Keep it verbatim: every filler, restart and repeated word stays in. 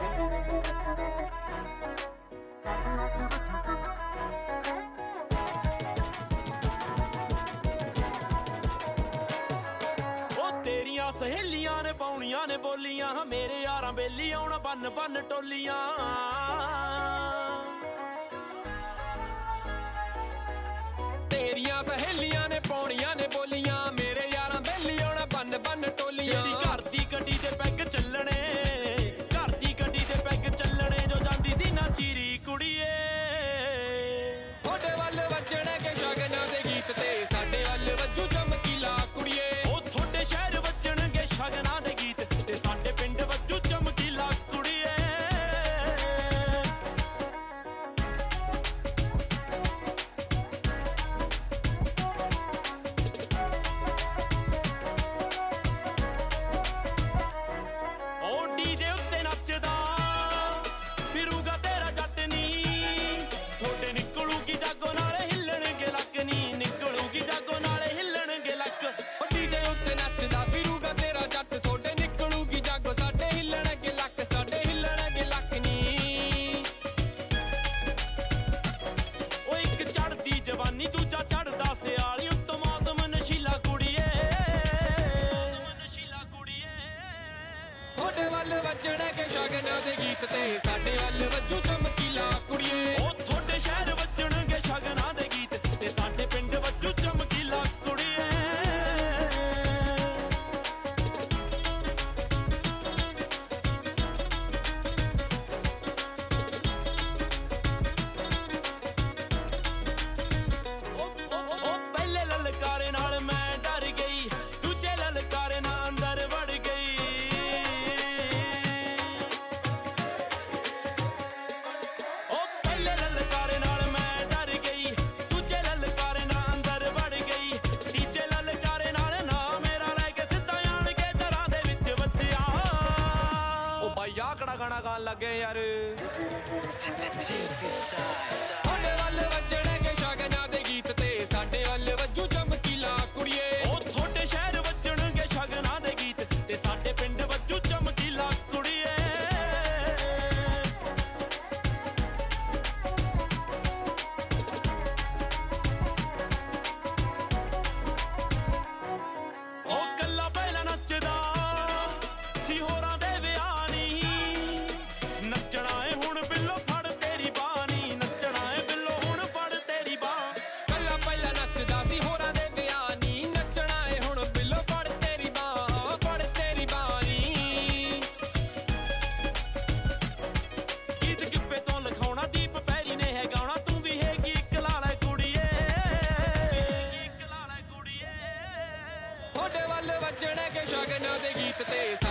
तेरियां सहेलियां ने पाउणियां ने बोलियां, मेरे यारां बेली आउणा बन बन टोलियां। तेरियां सहेलियां ने पाउणियां ने बोलियां, मेरे यारां बेली आउणा बन बन टोलियां। तेरी घर दी गड्डी दे पैग चलणे, घर दी गड्डी दे पैग चलणे, जो जांदी सी ना चीरी कुड़िए। थोड़े वल वजणे के शगनां दे गीत ते साडे वल वजू चमकीला कुड़िए। थोड़े शहर वजणगे शगनां दे गीत ते साडे पिंड वजू चमकीला कुड़िए। ओ डीजे उत्ते नचदा फिरूगा तेरा जट नी, थोड़े निकलूगी जागो नाले हिलणगे लक नी, निकलूगी जागो नाले हिलणगे लक। डीजे उत्ते नचदा फिरूगा तेरा जट, थोड़े निकलूगी जागो साडे हिलणगे लक, साडे हिलणगे लक नी। ओ एक चढ़दी जवानी दूजा चढ़दा सियाली, उत्तों मौसम नशीला कुड़िए, नशीला कुड़िए। थोड़े वल वजणगे शगनां दे गीत ते साडे वल वजू चमकीला कुड़िए। ओ थोड़े शहर वजणगे शगनां दे गीत ते साडे पिंड वजू चमकीला कुड़िए। ललकारे नाल मैं डर गई, दूजे ललकारे ना अंदर वड़ गई। ओ पहले ललकारे नाल मैं डर गई, दूजे ललकारे ना अंदर वड़ गई। तीजे ललकारे नाल ना मेरा रह के सिद्धा आण के दरां दे विच बचिया। ओ भाई आ कड़ा गाना गान लगे यार। थोड़े वल वजणे के शगनां दे गीत ते साडे वल वजू चमकीला कुड़िए। ओ थोड़े शहर वजणगे शगनां दे गीत ते साडे पिंड वजू चमकीला कुड़िए। ओ कल्ला पहला नचदा सी होरां दे विआह नी, नचना ए हुण बिल्लो फड़ तेरी बाह नी, नचना ए बिल्लो हुण फड़ तेरी बाह। कल्ला पहला नचदा सी होरां दे विआह नी, नचना ए हुण बिल्लो फड़ तेरी बाह, फड़ तेरी बाह नी। गीत किप्पे तो लिखाउणा दीप पैरी ने है गाउणा, तू भी हैगी इक लाला कुड़िए, इक लाला कुड़िए। थोड़े वल वजणगे शगनां दे गीत ते